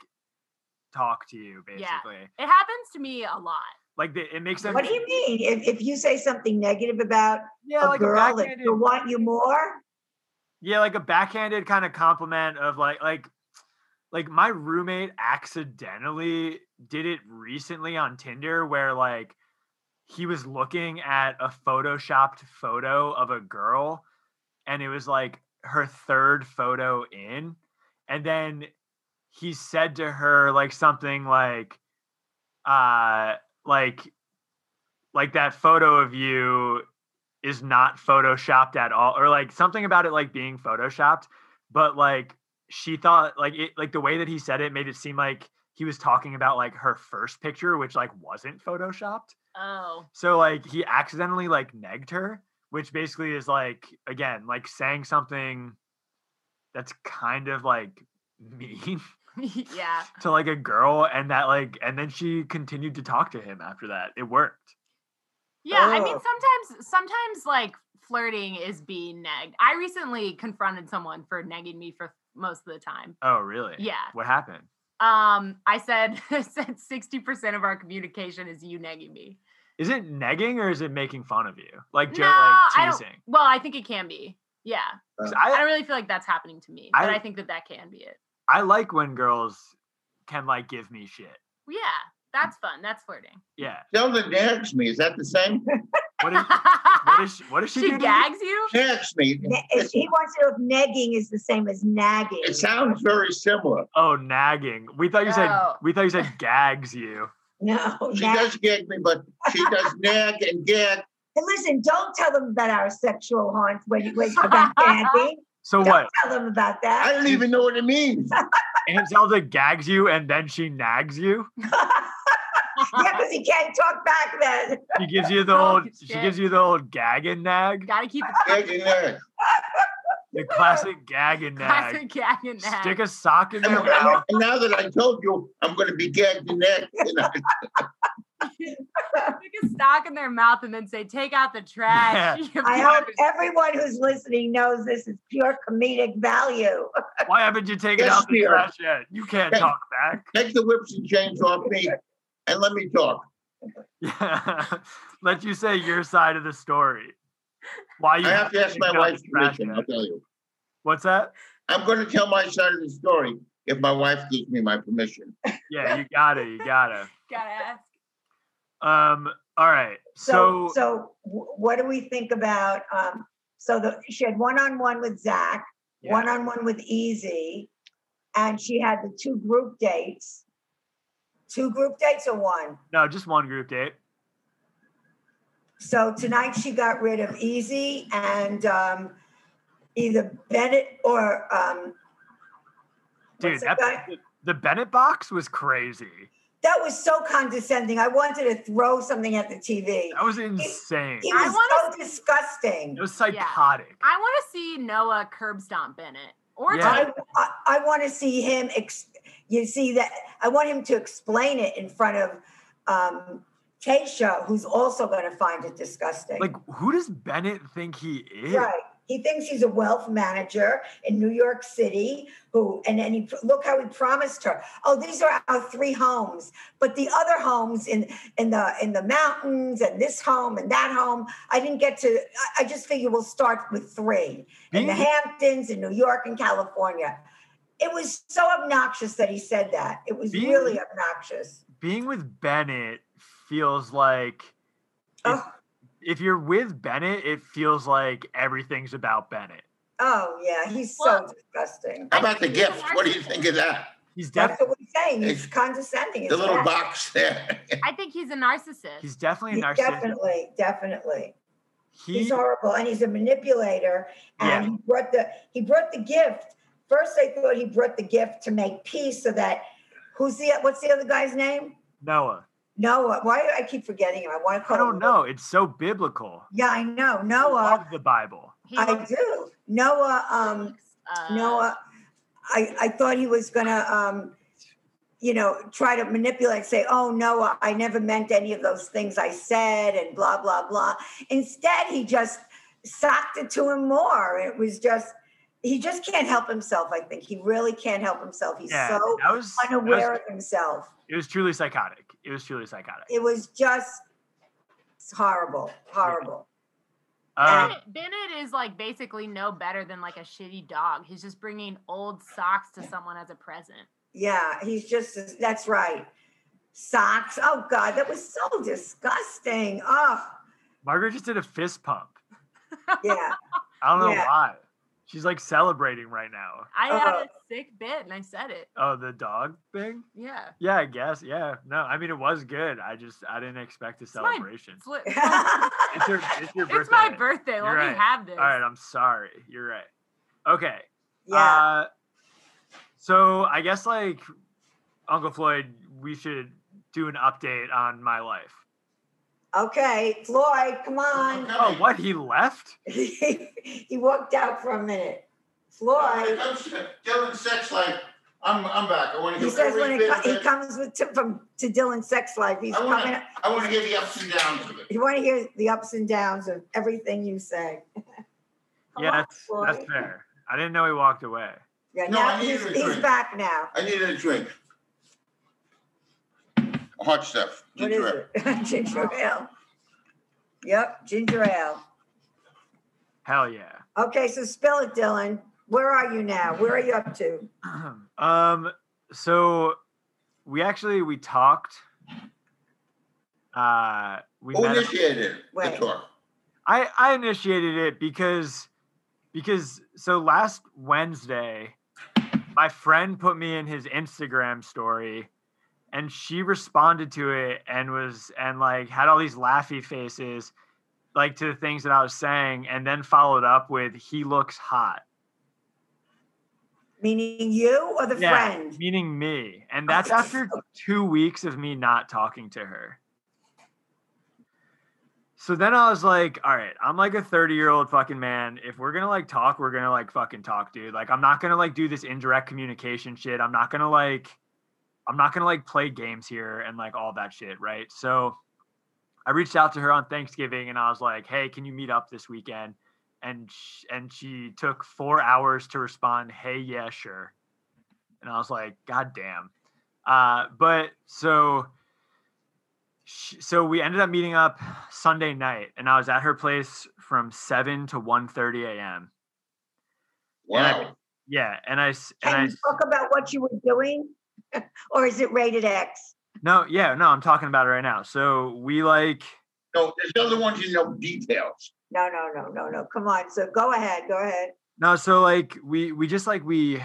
talk to you, basically. It happens to me a lot. Like the, it makes them. what do you mean? If, if you say something negative about Yeah, a like a girl that backhanded. she'll want you more, Yeah, like a backhanded kind of compliment of like like like my roommate accidentally did it recently on Tinder where like he was looking at a photoshopped photo of a girl and it was like her third photo in and then he said to her like something like uh like like that photo of you is not photoshopped at all or like something about it like being photoshopped but like she thought like it like the way that he said it made it seem like he was talking about like her first picture which like wasn't photoshopped Oh. so like he accidentally like negged her which basically is like again like saying something that's kind of like mean Yeah. to like a girl and that like and then she continued to talk to him after that it worked. Yeah, I mean Oh. sometimes sometimes like flirting is being negged. I recently confronted someone for negging me for most of the time. Oh really? Yeah. What happened? Um I said I said sixty percent of our communication is you negging me. Is it negging or is it making fun of you? Like jo- No, I like don't- teasing. Well, I think it can be. Yeah. 'Cause I I, don't really feel like that's happening to me, but I- I think that that can be it. I like when girls can like give me shit. Yeah, that's fun. That's flirting. Yeah. Zelda nags me. Is that the same? What is what is she, what does she, she do? to you? gags you? Nags me. ne- if he wants to know if negging is the same as nagging. It sounds very similar. Oh, nagging. We thought you said No. we thought you said gags you. No, She nag- does gag me, but she does nag and gag. And listen, don't tell them about our sexual haunts when you when about nagging. So Don't what? tell them about that. I don't even know what it means. Aunt Zelda gags you and then she nags you. Yeah, because he can't talk back then. She gives you the Oh, old. She shit. gives you the old gag and nag. Gotta keep it Gagging there. The classic gag and nag. classic gag and nag. Stick a sock in And, their and- mouth. and now that I told you I'm going to be gagged in that, you know, Stick a stock in their mouth and then say, take out the trash. I hope everyone who's listening knows this is pure comedic value. Why haven't you taken Yes, out the dear. trash yet? You can't Hey. talk back. take the whips and chains off me and let me talk. Yeah. Let you say your side of the story. Why you I have to ask my taken out wife's the trash permission, yet. I'll tell you. What's that? I'm going to tell my side of the story if my wife gives me my permission. Yeah, you gotta, you gotta. Gotta ask. Um, all right. So, So, so w- what do we think about? Um, so the she had one on one with Zach, yeah. one on one with Easy, and she had the two group dates. Two group dates or one? no, just one group date. So tonight she got rid of Easy and um, either Bennett or um, Dude, what's that, that guy? the Bennett box was crazy. That was so condescending. I wanted to throw something at the T V. That was insane. He I was wanna- so disgusting. It was psychotic. I want to see Noah curb stomp Bennett. Or Yeah. I, I, I want to see him. Ex- you see that? I want him to explain it in front of um, Tasha, who's also going to find it disgusting. Like, who does Bennett think he is? Right. He thinks he's a wealth manager in New York City who, and then he, look how he promised her, oh, these are our three homes, but the other homes in, in the, in the mountains and this home and that home, I didn't get to, I- I just figure we'll start with three in the Being- Hamptons, in New York and California. It was so obnoxious that he said that. It was Being- really obnoxious. Being with Bennett feels like if, Oh, if you're with Bennett, it feels like everything's about Bennett. oh yeah, he's so Well, disgusting. How about the gift? What do you think of that? He's That's definitely what we're saying. He's condescending. The as little well. box there. I think he's a narcissist. he's definitely a He- narcissist. Definitely, definitely. He He's horrible, and he's a manipulator. And Yeah. he brought the he brought the gift. First, I thought he brought the gift to make peace, so that who's the what's the other guy's name? Noah. Noah. Why do I keep forgetting him? I want to I call don't him. know. It's so biblical. Yeah, I know I Noah. love the Bible. He I looks- do. Noah. Um, uh, Noah. I I thought he was gonna um, you know, try to manipulate, say, oh, Noah, I never meant any of those things I said, and blah, blah, blah. Instead, he just socked it to him more. It was just, he just can't help himself, I think. He really can't help himself. He's Yeah, so that was, that unaware was- of himself. it was truly psychotic. It was truly psychotic. It was just horrible, horrible. Um, Bennett, Bennett is like basically no better than like a shitty dog. He's just bringing old socks to someone as a present. Yeah, he's just, that's right. Socks. Oh, God, that was so disgusting. Oh, Margaret just did a fist pump. yeah. I don't know Yeah. why. She's like celebrating right now. I had Uh, a sick bit and I said it. Oh, the dog thing? Yeah. Yeah, I guess. Yeah. No, I mean, it was good. I just, I didn't expect a my- celebration. It's, li- it's my- It's your, it's your birthday. it's my birthday. Let You're me right. have this. All right, I'm sorry. You're right. Okay. yeah. Uh, so I guess like Uncle Floyd, we should do an update on my life. Okay, Floyd, come on. Oh, what? He left? He walked out for a minute. When Floyd, it comes to Dylan's sex life, I'm, I'm back. I want to he hear says every when it bit co- of he it. comes with to, from to Dylan's sex life, he's I coming. want to I want to hear the ups and downs of it. You want to hear the ups and downs of everything you say. Come Yeah, on, that's, that's Floyd. fair. I didn't know he walked away. Yeah, No, now I needed he's, a he's drink. back now. I needed a drink. Hot stuff. What Ginger is ale. it? Ginger ale. Yep, ginger ale. Hell yeah. Okay, so spill it, Dylan. Where are you now? Where are you up to? um, so we actually, we talked. Uh, we Who met. initiated Wait. the talk? I, I initiated it because because so last Wednesday, my friend put me in his Instagram story, and she responded to it and was and like had all these laughy faces, like to the things that I was saying, and then followed up with "he looks hot." Meaning you or the Yeah, friend? meaning me. And that's after two weeks of me not talking to her. So then I was like, all right, I'm like a thirty year old fucking man. If we're going to like talk, we're going to like fucking talk, dude. Like, I'm not going to like do this indirect communication shit. I'm not going to like, I'm not going to like play games here and like all that shit. Right. So I reached out to her on Thanksgiving and I was like, hey, can you meet up this weekend? And, sh- and she took four hours to respond. Hey, yeah, sure. And I was like, God damn. Uh, but so, so we ended up meeting up Sunday night and I was at her place from seven to one thirty a.m. Wow. And I, yeah. And I, and Can I, you talk about what you were doing? Or is it rated X? no, yeah, no, I'm talking about it right now. So we like, No, there's other ones you know details. No, no, no, no, no. Come on. So go ahead. Go ahead. no, so like we, we just like, we,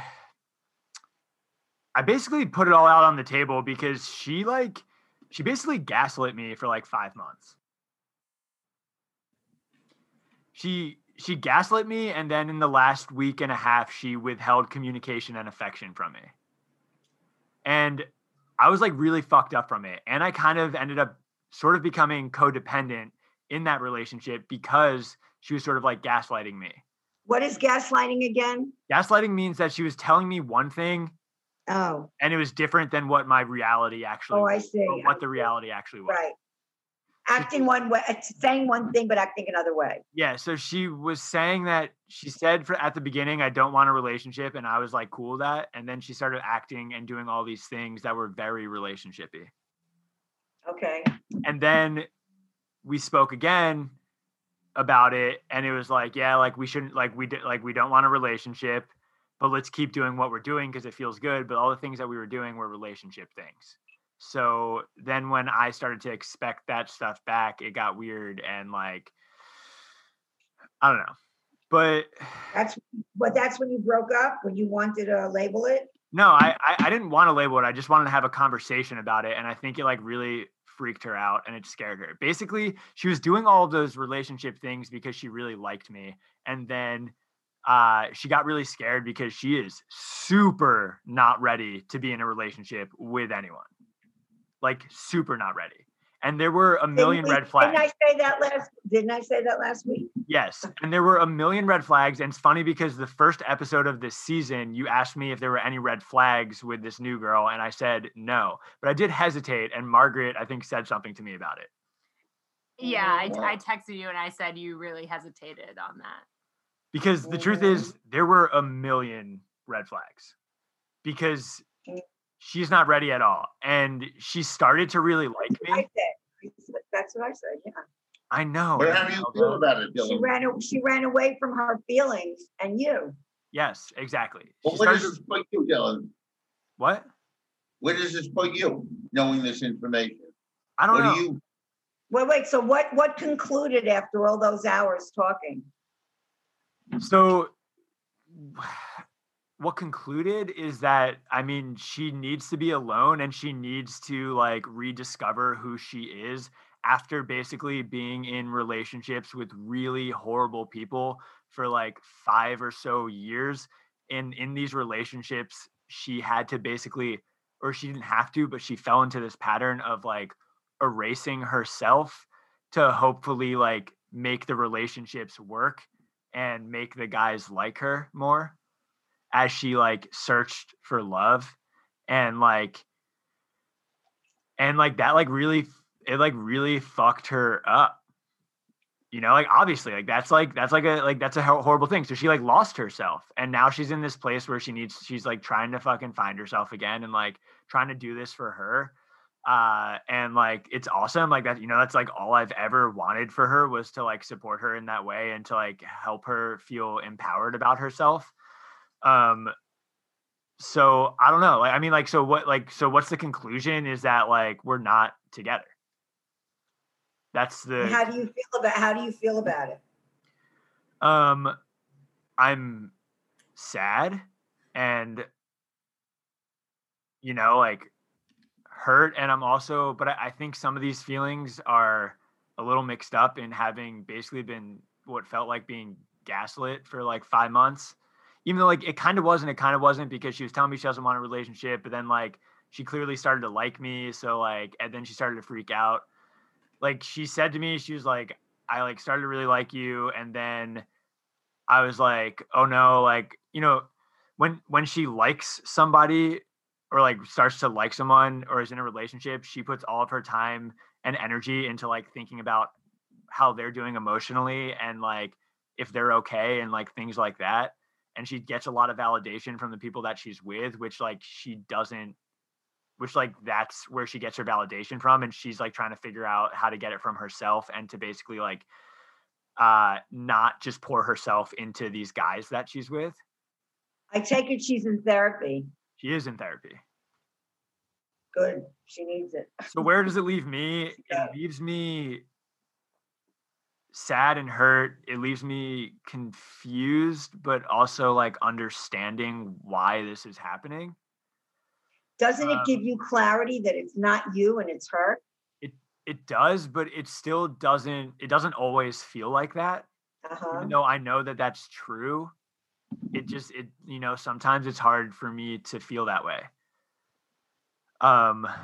I basically put it all out on the table because she like, she basically gaslit me for like five months. She, she gaslit me. And then in the last week and a half, she withheld communication and affection from me. And I was like really fucked up from it. And I kind of ended up sort of becoming codependent in that relationship because she was sort of like gaslighting me. What is gaslighting again? Gaslighting means that she was telling me one thing Oh, and it was different than what my reality actually oh, was. I see. Or what the reality actually was. Right. Acting one way, saying one thing, but acting another way. Yeah. So she was saying that she said for at the beginning, I don't want a relationship. And I was like, cool with that. And then she started acting and doing all these things that were very relationshipy. Okay. And then we spoke again about it. And it was like, yeah, like we shouldn't, like we did, like we don't want a relationship, but let's keep doing what we're doing because it feels good. But all the things that we were doing were relationship things. So then when I started to expect that stuff back, it got weird and like, I don't know, but That's but that's when you broke up, when you wanted to label it. no, I, I, I didn't want to label it. I just wanted to have a conversation about it. And I think it like really freaked her out and it scared her. Basically, she was doing all of those relationship things because she really liked me. And then uh, she got really scared because she is super not ready to be in a relationship with anyone. Like super not ready. And there were a million Didn't we- red flags. Didn't I say that last? Didn't I say that last week? Yes. And there were a million red flags. And it's funny because the first episode of this season, you asked me if there were any red flags with this new girl. And I said no. But I did hesitate. And Margaret, I think, said something to me about it. Yeah, I, Wow. I texted you and I said you really hesitated on that. Because the truth is, there were a million red flags. Because she's not ready at all. And she started to really like I me. said. That's what I said. Yeah. I know. But how do you feel about it, She Dylan? ran. a- She ran away from her feelings and you. Yes, exactly. Well, She where does started- this put you, Dylan? What? Where does this put you, knowing this information? I don't What know. do you? Wait, wait. So what? What concluded after all those hours talking? So what concluded is that, I mean, she needs to be alone and she needs to like rediscover who she is after basically being in relationships with really horrible people for like five or so years. And in these relationships, she had to basically, or she didn't have to, but she fell into this pattern of like erasing herself to hopefully like make the relationships work and make the guys like her more as she like searched for love. And like and like that like really it like really fucked her up, you know, like obviously like that's like that's like a like that's a hor- horrible thing. So she like lost herself and now she's in this place where she needs she's like trying to fucking find herself again and like trying to do this for her. Uh and like it's awesome, like that, you know, that's like all I've ever wanted for her was to like support her in that way and to like help her feel empowered about herself. Um so I don't know, like I mean like so what like so what's the conclusion is that like we're not together. That's the How do you feel about? How do you feel about it? um I'm sad and you know like hurt, and I'm also but I, I think some of these feelings are a little mixed up in having basically been what felt like being gaslit for like five months, even though like it kind of wasn't, it kind of wasn't, because she was telling me she doesn't want a relationship, but then like she clearly started to like me. So like, and then she started to freak out. Like she said to me, she was like, I like started to really like you. And then I was like, oh no, like, you know, when, when she likes somebody or like starts to like someone or is in a relationship, she puts all of her time and energy into like thinking about how they're doing emotionally and like if they're okay and like things like that. And she gets a lot of validation from the people that she's with, which like she doesn't, which like that's where she gets her validation from. And she's like trying to figure out how to get it from herself and to basically like uh not just pour herself into these guys that she's with. I take it she's in therapy. She is in therapy. Good. She needs it. So where does it leave me? Yeah. It leaves me sad and hurt. It leaves me confused, but also like understanding why this is happening. Doesn't it Um, give you clarity that it's not you and it's her? It it does, but it still doesn't. It doesn't always feel like that. Uh-huh. Even though I know that that's true, it just it you know sometimes it's hard for me to feel that way. Um.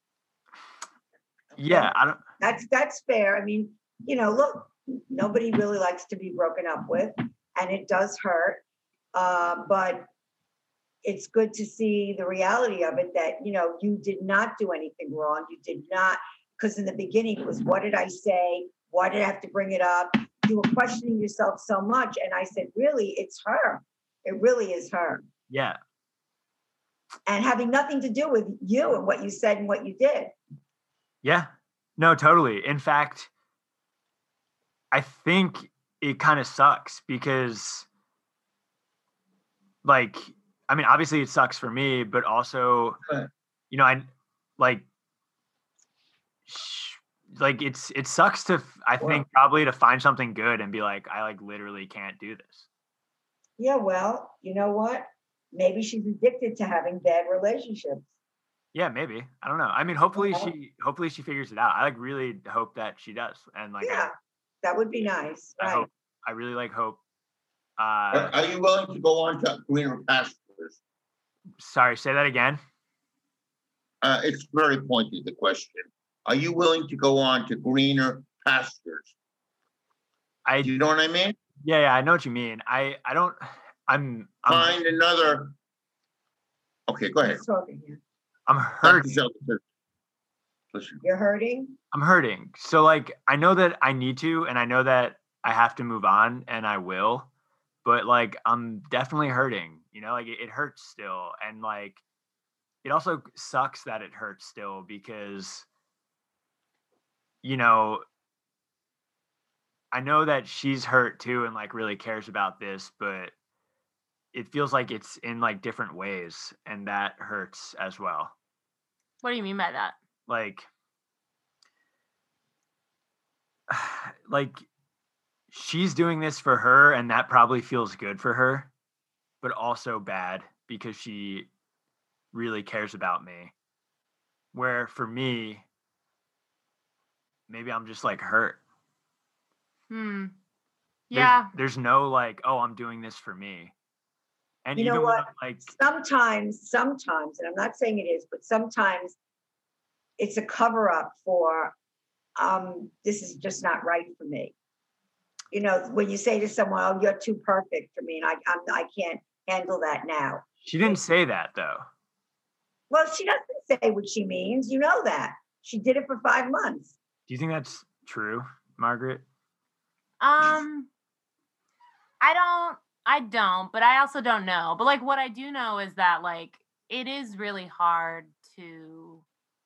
Yeah, I don't. That's that's fair. I mean, you know, look, nobody really likes to be broken up with, and it does hurt. Uh, but it's good to see the reality of it that, you know, you did not do anything wrong. You did not, because in the beginning it was, what did I say? Why did I have to bring it up? You were questioning yourself so much. And I said, really, it's her. It really is her. Yeah. And having nothing to do with you and what you said and what you did. Yeah. No, totally. In fact, I think it kind of sucks because, like, I mean, obviously it sucks for me, but also, Right. you know, I like, sh- like it's it sucks to f- I Well- think probably to find something good and be like, I like literally can't do this. Yeah, well, you know what? Maybe she's addicted to having bad relationships. Yeah, maybe. I don't know. I mean, hopefully Okay. she hopefully she figures it out. I like really hope that she does. And like, Yeah, that would be nice. I, I Right. hope I really like hope. Are, Uh, are you willing to go on to greener pastures? sorry, say that again. Uh, it's very pointed, the question. Are you willing to go on to greener pastures? I Do you know what I mean? yeah, yeah, I know what you mean. I I don't. I'm I'm Find another. Okay, go ahead. Who's talking here? I'm hurting. Listen, You're hurting? I'm hurting. So like I know that I need to and I know that I have to move on and I will, but like I'm definitely hurting, you know, like it, it hurts still. And like it also sucks that it hurts still because you know I know that she's hurt too and like really cares about this, but it feels like it's in like different ways and that hurts as well. What do you mean by that? Like like she's doing this for her and that probably feels good for her, but also bad because she really cares about me. Where for me, maybe I'm just like hurt. Hmm. There's, Yeah. There's no like, oh, I'm doing this for me. And You know even when what? I'm like, Sometimes, sometimes, and I'm not saying it is, but sometimes it's a cover up for, um, this is just not right for me. You know, when you say to someone, oh, you're too perfect for me, and I, I'm, I can't handle that now. she didn't say that though. Well, she doesn't say what she means. You know that. She did it for five months. Do you think that's true, Margaret? Um, I don't, I don't, but I also don't know. But like what I do know is that like it is really hard to,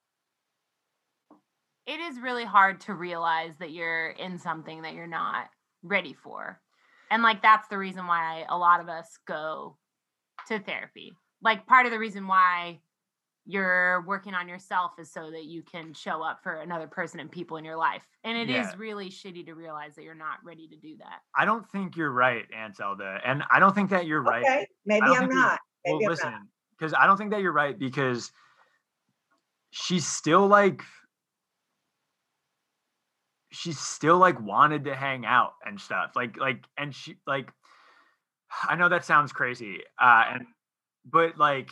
it is really hard to realize that you're in something that you're not ready for. And like that's the reason why a lot of us go to therapy. Like part of the reason why you're working on yourself is so that you can show up for another person and people in your life. And it Yeah. is really shitty to realize that you're not ready to do that. I don't think you're right, Aunt Zelda. And I don't think that you're right. Okay, maybe I don't I'm think you're- not. Maybe Well, I'm listen, not. because I don't think that you're right because she's still like, she's still like wanted to hang out and stuff. Like, like, and she like, I know that sounds crazy. Uh, and, but like,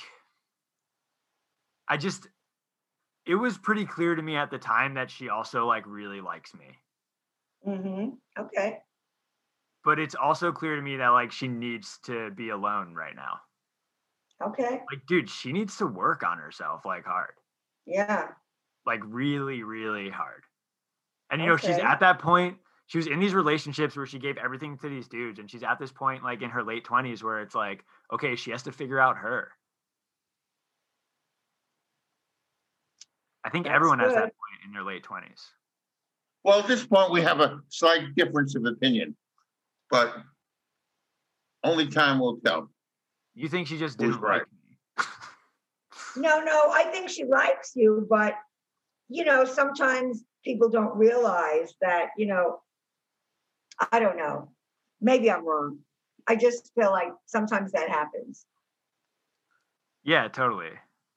I just, it was pretty clear to me at the time that she also like really likes me. Mm-hmm. Okay. But it's also clear to me that like she needs to be alone right now. Okay. Like, dude, she needs to work on herself like hard. Yeah. Like really, really hard. And you know, she's Okay. at that point, she was in these relationships where she gave everything to these dudes, and she's at this point like in her late twenties where it's like, okay, she has to figure out her. I think That's everyone has that good. point in their late twenties. Well, at this point, we have a slight difference of opinion, but only time will tell. You think she just Who's didn't right? like me? No, no, I think she likes you, but you know, sometimes people don't realize that, you know, I don't know. Maybe I'm wrong. I just feel like sometimes that happens. Yeah, totally.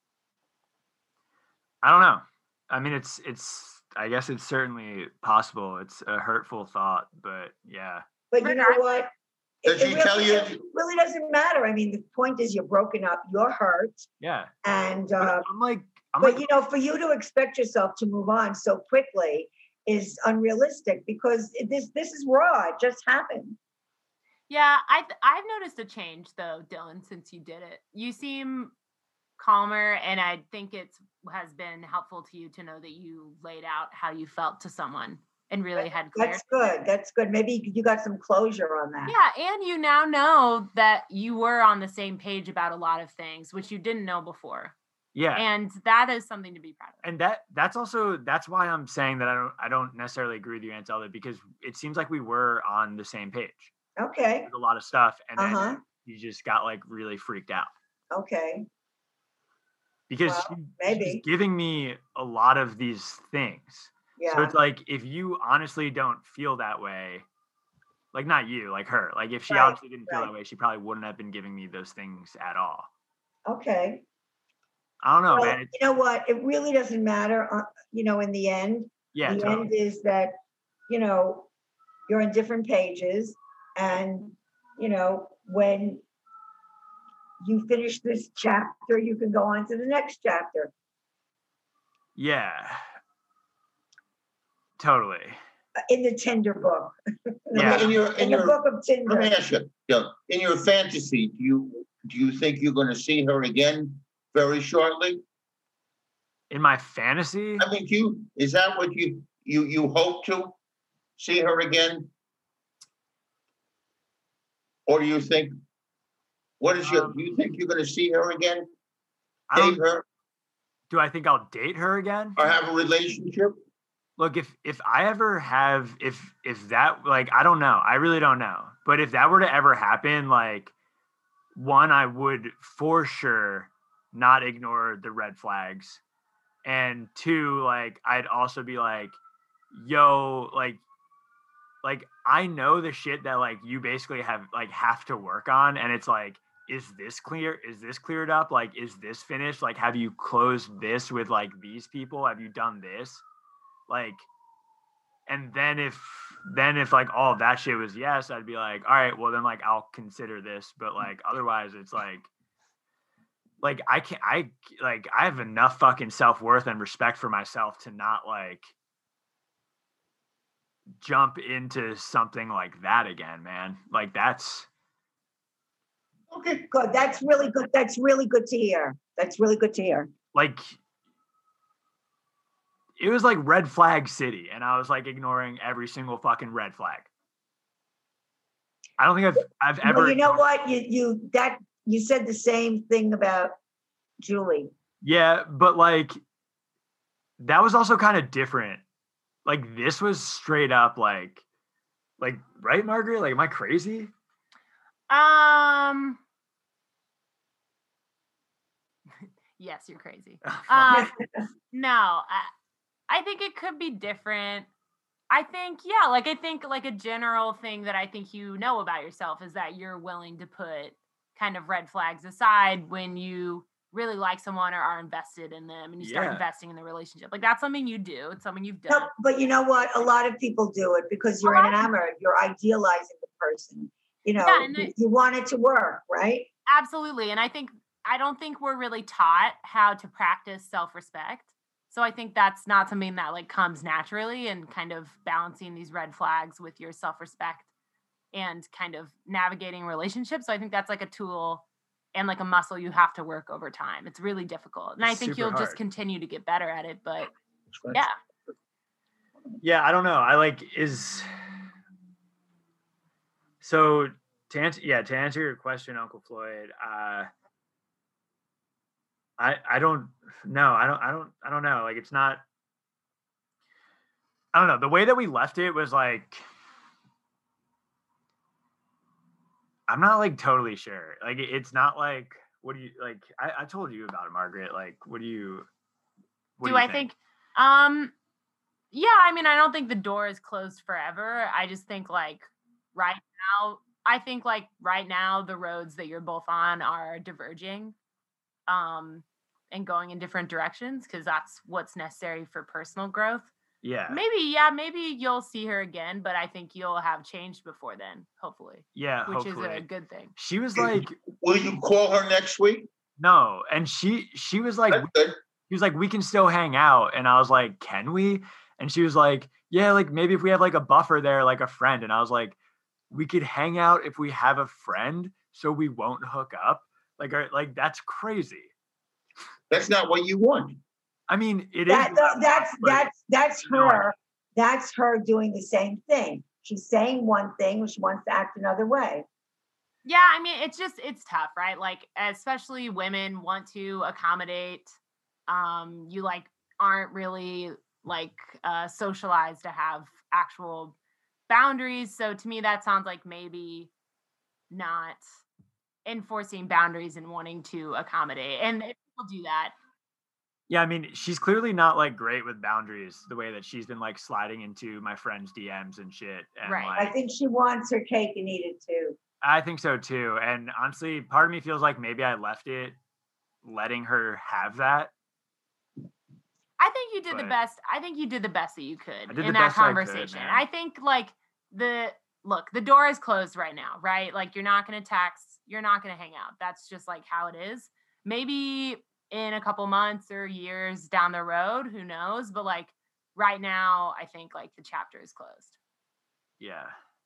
I don't know. I mean, it's, it's, I guess it's certainly possible. It's a hurtful thought, but yeah. But you know what? Did she tell you- It really doesn't matter. I mean, the point is you're broken up, you're hurt. Yeah. And, But uh, I'm like, I'm but like, you know, for you to expect yourself to move on so quickly is unrealistic because this, this is raw. It just happened. Yeah, I I've noticed a change though, Dylan, since you did it. You seem calmer, and I think it's has been helpful to you to know that you laid out how you felt to someone and really had clarity. That's good. That's good. Maybe you got some closure on that. Yeah, and you now know that you were on the same page about a lot of things, which you didn't know before. yeah. And that is something to be proud of. And that that's also that's why I'm saying that I don't I don't necessarily agree with you, Aunt Zelda, because it seems like we were on the same page. Okay. There's a lot of stuff, and then Uh-huh. you just got like really freaked out Okay. because Well, she, maybe. she's giving me a lot of these things. So Yeah. it's like if you honestly don't feel that way, like not you, like her, like if she Right, honestly didn't feel right. that way, she probably wouldn't have been giving me those things at all. Okay. I don't know, Well, man. It's, you know what? It really doesn't matter. Uh, you know, in the end, yeah, the totally. end is that, you know, you're on different pages. And, you know, when you finish this chapter, you can go on to the next chapter. Yeah, totally. uh, In the Tinder book. Yeah. In your, In in the your, book of let me Tinder. ask you, you know, in your fantasy, do you, do you think you're gonna see her again very shortly? In my fantasy, I mean, do you, is that what you, you, you hope to see her again? Or do you think, what is your, Um, do you think you're gonna see her again? I don't, Date her do I think I'll date her again? or have a relationship? Look, if if I ever have, if if that, like, I don't know, I really don't know. But if that were to ever happen, like, one, I would for sure not ignore the red flags, and two, like, I'd also be like, yo, like, like I know the shit that like you basically have like have to work on, and it's like, is this clear? Is this cleared up? Like, is this finished? Like, have you closed this with like these people? Have you done this? Like, and then if then if like all of that shit was yes, I'd be like, all right, well then like I'll consider this. But like otherwise, it's like, like I can't, I like I have enough fucking self-worth and respect for myself to not like jump into something like that again, man. Like that's Okay, Good. That's really good. That's really good to hear. That's really good to hear. like it was like red flag city, and I was like ignoring every single fucking red flag. I don't think I've I've ever. Well, you know what? You you that you said the same thing about Julie. Yeah, but like that was also kind of different. Like this was straight up like, like right, Margaret? Like, am I crazy? Um. Yes, you're crazy. Oh, fuck. Uh, no, I, I think it could be different. I think, yeah, like I think like a general thing that I think you know about yourself is that you're willing to put kind of red flags aside when you really like someone or are invested in them and you start Yeah. investing in the relationship. Like that's something you do. It's something you've No, done. but you know what? A lot of people do it because you're A lot of enamored. You're idealizing the person. you know, Yeah, and you, I- you want it to work, right? Absolutely. And I think, I don't think we're really taught how to practice self-respect. So I think that's not something that like comes naturally, and kind of balancing these red flags with your self-respect and kind of navigating relationships. So I think that's like a tool and like a muscle you have to work over time. It's really difficult. And I It's think super you'll hard. just continue to get better at it. But yeah, Yeah, I don't know. I like is so to answer yeah, to answer your question, Uncle Floyd, uh I I don't no, I don't I don't I don't know. Like it's not I don't know. The way that we left it was like I'm not like totally sure. Like it- it's not like what do you like I, I told you about it, Margaret. Like what do you what do do you I think? um yeah, I mean, I don't think the door is closed forever. I just think like right now, I think like right now the roads that you're both on are diverging um and going in different directions, because that's what's necessary for personal growth. Yeah. Maybe, yeah, maybe you'll see her again, but I think you'll have changed before then, hopefully, Yeah, which hopefully. is a good thing. She was like Will you call her next week? no, and she she was like That's good. he was like, we can still hang out. And I was like, can we? And she was like, yeah, like maybe if we have like a buffer there, like a friend. And I was like, we could hang out if we have a friend so we won't hook up. Like, are, like that's crazy. That's not what you want. I mean, it is. That, tha- that's but- that's that's No, I- her. That's her doing the same thing. She's saying one thing, she wants to act another way. Yeah, I mean, it's just, it's tough, right? Like, especially women want to accommodate. Um, you like aren't really like uh, socialized to have actual boundaries. So to me, that sounds like maybe not enforcing boundaries and wanting to accommodate. And if people do that, Yeah, I mean, she's clearly not like great with boundaries the way that she's been like sliding into my friends' D Ms and shit. And Right. I like, think she wants her cake and eat it too. I think so too. And honestly, part of me feels like maybe I left it letting her have that. I think you did the But- best. I think you did the best that you I could did in the that best I could, conversation. man. I think like the look, the door is closed right now, right? Like you're not going to text, you're not going to hang out. That's just like how it is. Maybe in a couple months or years down the road, who knows? But like right now, I think like the chapter is closed. Yeah.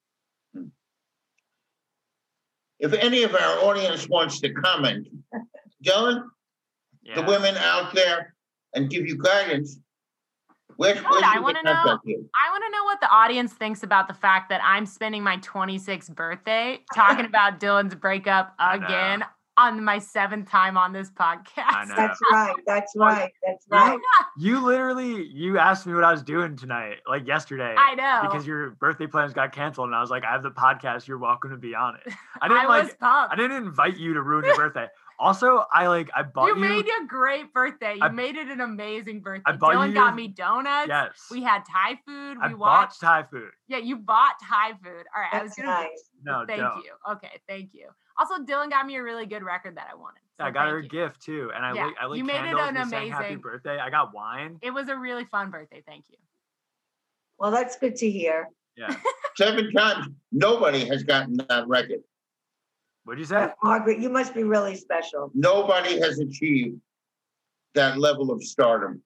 If any of our audience wants to comment, Dylan, Yeah. the women out there, and give you guidance, where, Good, where I should they wanna know. contact you? I want to know what the audience thinks about the fact that I'm spending my twenty-sixth birthday talking about Dylan's breakup I know. again on my seventh time on this podcast. I know. That's right. That's right. That's right. You literally, you asked me what I was doing tonight, like yesterday. I know. Because your birthday plans got canceled, and I was like, I have the podcast. You're welcome to be on it. I didn't I like. was pumped. I didn't invite you to ruin your birthday. Also, I like. I bought You you. made a great birthday. You I- made it an amazing birthday. I bought Dylan you got your- me donuts. yes. We had Thai food. I We bought watched. Thai food. Yeah, you bought Thai food. All right, I was That's gonna. nice. No, thank don't. you. Okay, thank you. Also, Dylan got me a really good record that I wanted. So I got thank her a you. gift too, and I Yeah, lit. I lit you made it candles. an We sang happy amazing- birthday. I got wine. It was a really fun birthday. Thank you. Well, that's good to hear. Yeah. Seven times, nobody has gotten that record. What'd you say? Margaret, you must be really special. Nobody has achieved that level of stardom.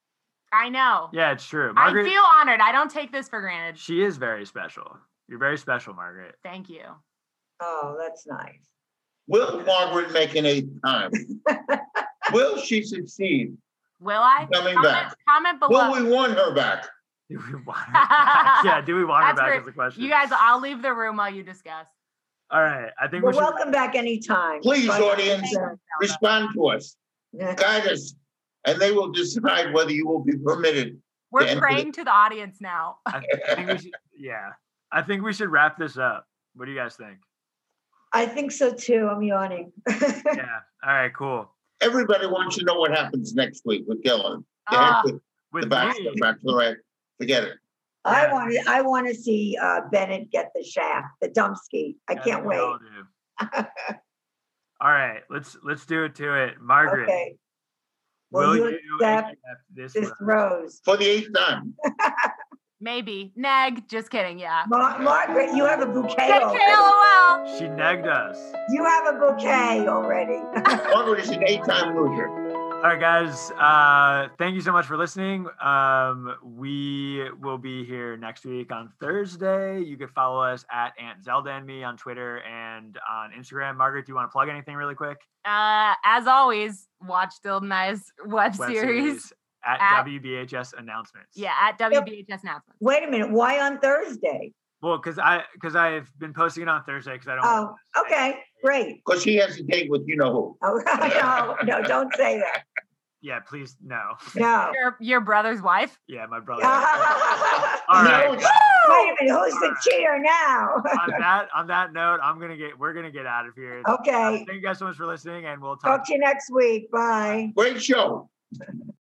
I know. Yeah, it's true. Margaret, I feel honored. I don't take this for granted. she is very special. You're very special, Margaret. Thank you. Oh, that's nice. Will Margaret make an eighth time? Will she succeed? Will I? Coming comment, back. Comment below. Will we want her back? Do we want her back? Yeah, do we want her That's back great. is the question. You guys, I'll leave the room while you discuss. All right. I think You're we should. welcome back anytime. Please, But- audience, respond to us, Yeah. guide us, and they will decide whether you will be permitted. We're The end of praying to the audience now. I think we should. Yeah. I think we should wrap this up. What do you guys think? I think so too. I'm yawning. Yeah. All right. Cool. Everybody wants to know what happens next week with Dylan. The Ah. head- With the bachelor, me. bachelorette, forget it. I Yeah. want to. I want to see uh, Bennett get the shaft, the Dumpski. I Yeah, can't we wait. all do. All right. Let's let's do it to it, Margaret. Okay. Will Will you you accept accept this? this rose? rose? For the eighth time. Maybe. Neg. Just kidding. Yeah. Mar- Margaret, you have a bouquet K already. K L O L. She negged us. You have a bouquet already. Margaret is an eight-time loser. All right, guys. Uh, thank you so much for listening. Um, we will be here next week on Thursday. You can follow us at Aunt Zelda and me on Twitter and on Instagram. Margaret, do you want to plug anything really quick? Uh, as always, watch Dylan and I's web, Web series. at, at- W B H S announcements. Yeah, at W B H S announcements. Wait a minute. Why on Thursday? Well, because I because I've been posting it on Thursday because I don't. Oh, okay. Great. Because she has a date with you know who. Oh, no, no, don't say that. Yeah, please no. No. Your your brother's wife. Yeah, my brother. Wait All right. No, a minute. Who's the cheater now? on that on that note, I'm gonna get we're gonna get out of here. Okay. Thank you guys so much for listening, and we'll talk. Talk to you next week. Bye. great show.